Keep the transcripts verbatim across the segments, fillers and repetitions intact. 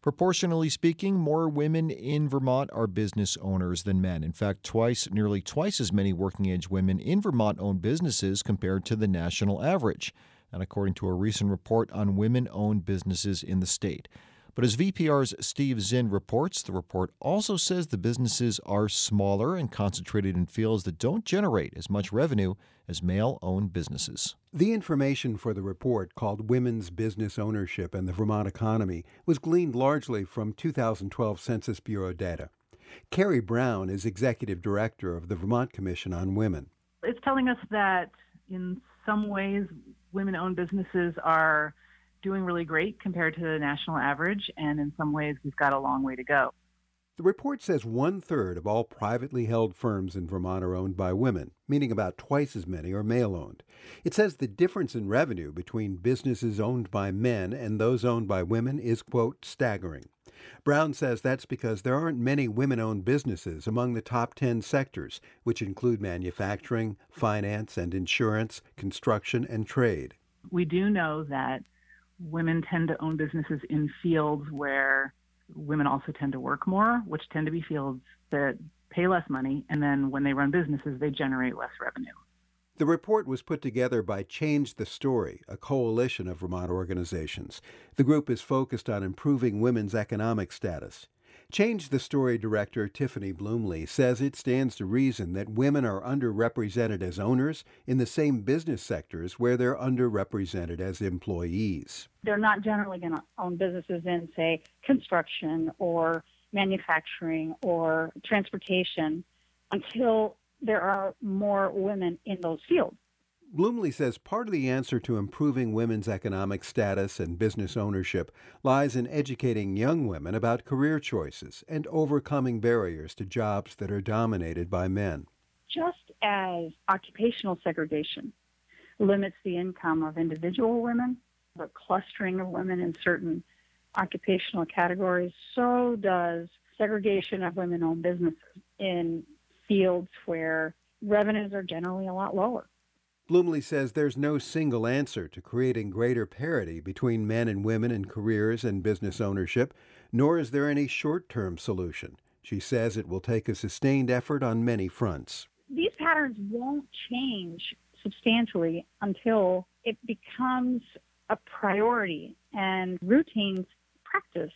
Proportionally speaking, more women in Vermont are business owners than men. In fact, twice, nearly twice as many working-age women in Vermont own businesses compared to the national average, and according to a recent report on women-owned businesses in the state. But as V P R's Steve Zinn reports, the report also says the businesses are smaller and concentrated in fields that don't generate as much revenue as male-owned businesses. The information for the report, called Women's Business Ownership and the Vermont Economy, was gleaned largely from two thousand twelve Census Bureau data. Carrie Brown is executive director of the Vermont Commission on Women. It's telling us that in some ways, women-owned businesses are doing really great compared to the national average, and in some ways we've got a long way to go. The report says one-third of all privately held firms in Vermont are owned by women, meaning about twice as many are male-owned. It says the difference in revenue between businesses owned by men and those owned by women is, quote, staggering. Brown says that's because there aren't many women-owned businesses among the top ten sectors, which include manufacturing, finance and insurance, construction, and trade. We do know that women tend to own businesses in fields where women also tend to work more, which tend to be fields that pay less money, and then when they run businesses, they generate less revenue. The report was put together by Change the Story, a coalition of Vermont organizations. The group is focused on improving women's economic status. Change the Story director Tiffany Bloomley says it stands to reason that women are underrepresented as owners in the same business sectors where they're underrepresented as employees. They're not generally going to own businesses in, say, construction or manufacturing or transportation until there are more women in those fields. Bloomley says part of the answer to improving women's economic status and business ownership lies in educating young women about career choices and overcoming barriers to jobs that are dominated by men. Just as occupational segregation limits the income of individual women, the clustering of women in certain occupational categories, so does segregation of women-owned businesses in fields where revenues are generally a lot lower. Bloomley says there's no single answer to creating greater parity between men and women in careers and business ownership, nor is there any short-term solution. She says it will take a sustained effort on many fronts. These patterns won't change substantially until it becomes a priority and routine practice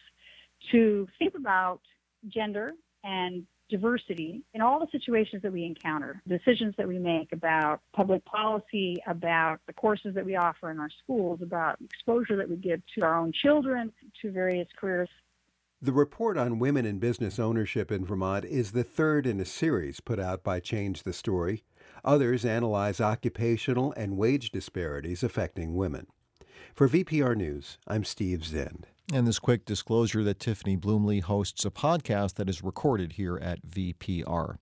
to think about gender and diversity in all the situations that we encounter, decisions that we make about public policy, about the courses that we offer in our schools, about exposure that we give to our own children to various careers. The report on women in business ownership in Vermont is the third in a series put out by Change the Story. Others analyze occupational and wage disparities affecting women. For V P R News, I'm Steve Zinn. And this quick disclosure that Tiffany Bloomley hosts a podcast that is recorded here at V P R.